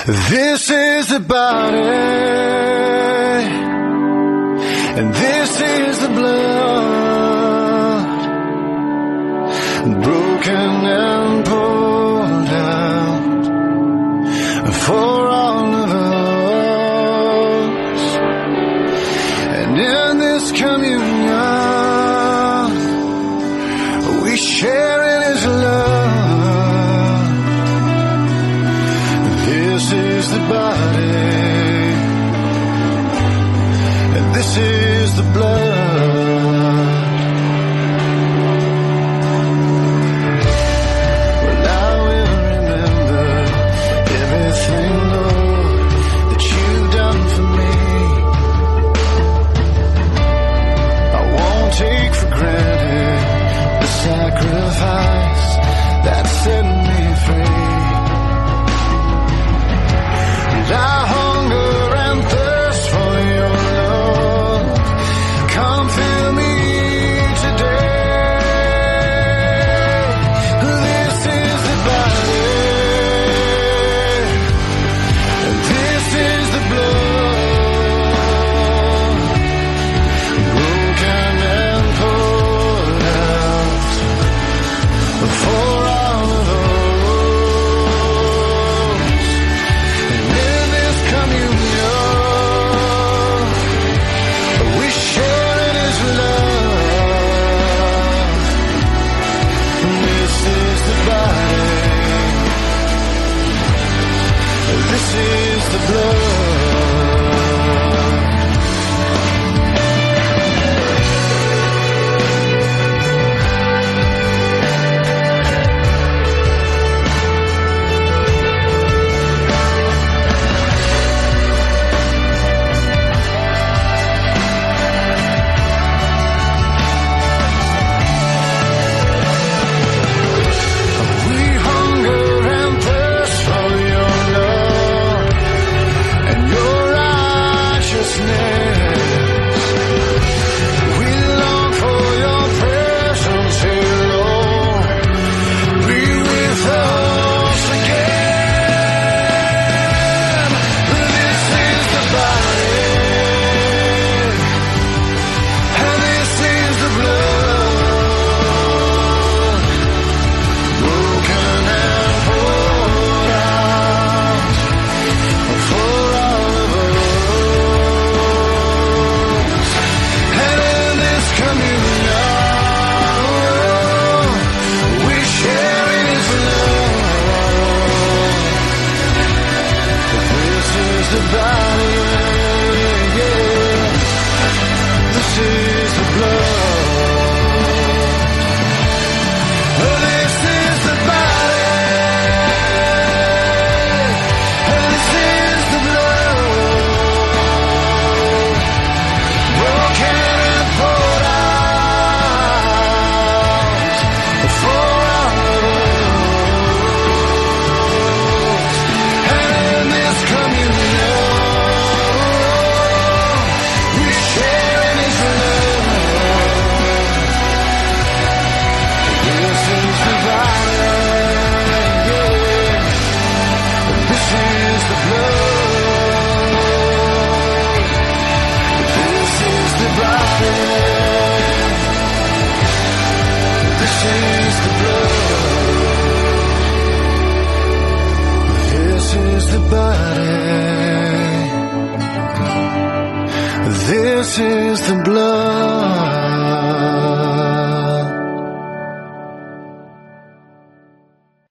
This is the body, and this is the blood, broken and poured out for all of us. And in this communion, we share in His love. This is the body, and this is the blood. Well, I will remember everything, Lord, that you've done for me. I won't take for granted the sacrifice that set me free. I hunger and thirst for your love. Come fill me today. This is the body, this is the blood, broken and poured out for all of us. This is the blood. This is the blood.